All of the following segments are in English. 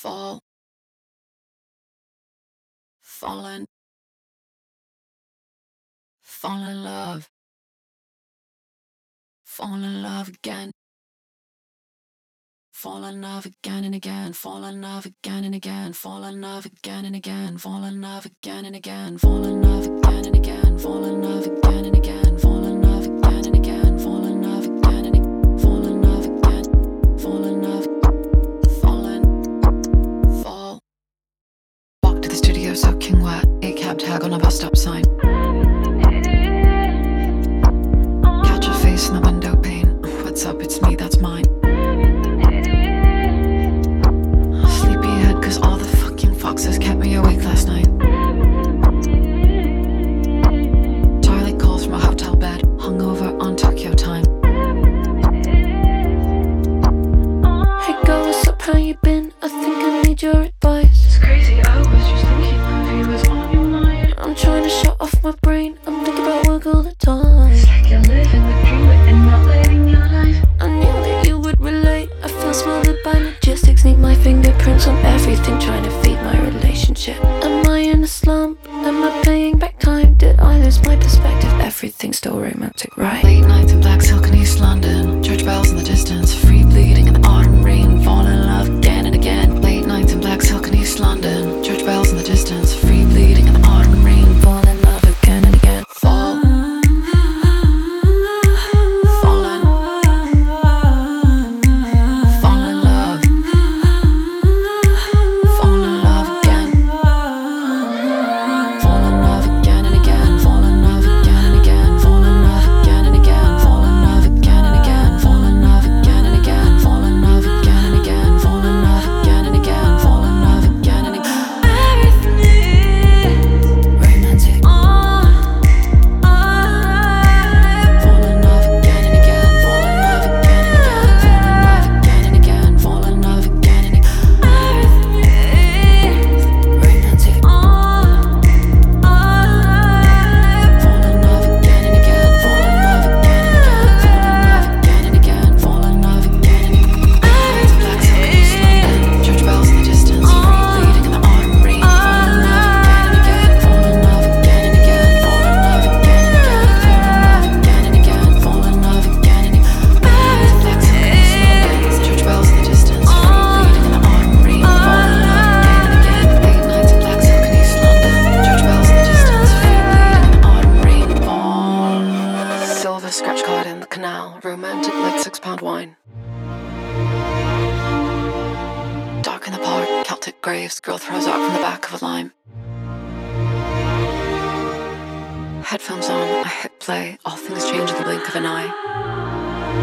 fall, fallen, fall in love again, fall in love again and again, fall in love again and again, fall in love again and again, fall in love again and again, fall in love again and again, fall in love again and again, fall in love again and again, fall in love again and again, fall in love again, fall in love, fallen, fall. Walk to the studio soaking wet, 8-cab tag on a bus stop sign. Catch a face in the window pane. What's up? It's me, that's mine. Sleepyhead, cause all the fucking foxes kept me awake last night. Charlie calls from a hotel bed, hungover on Tokyo time. Hey girl, what's up? How you been? I think I need your advice. It's crazy, I was just thinking of you was on your mind. I'm trying to shut off my brain. I'm thinking about work all the time. It's like you're living the dream but you're not living your life. I knew that you would relate. I feel smothered by logistics. Need my fingerprints on everything, trying to feed my relationship. Am I in a slump? Am I paying back time? Did I lose my perspective? Everything's still romantic, right? Late nights in black silk in East London, church bells in the distance, free bleeding in the autumn rain, fall in love again and again. Late nights in black silk in East London, church bells in the distance, free bleeding in the autumn rain, fall in love again and again. Fall, fallen, fall in love, fall in love again, fall in love again and again, fall in love again and again, fall in love again and again, fall in love again and again, fall in love again and again, fall in love again and again, fall in love again and again, fall in love again and again. Romantic. Fall in love again and again, fall in love again and again, fall in love again and again, fall in love again and again. Romantic. Fall in love again and again, fall in love again and again, fall in love again and again, fall in love again and again. Nights of black silk in East London, church bells in the distance, free bleeding in the autumn rain, fall in love again and again, fall in love again and again, fall in love again and again, fall in love again and again, fall in love again and again. Nights of black silk in East London, church bells in the distance, free bleeding in the autumn rain, fall in love again and again. Late nights of black silk in East London, church bells in the distance, free bleeding in the autumn rain, fall. Silver scratch card in the canal, romantic like £6 wine. Dark in the park, Celtic graves, girl throws out from the back of a lime. Headphones on, I hit play, all things change in the blink of an eye.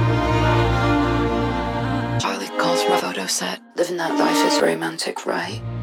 Charlie calls from a photo set, living that life is romantic, right?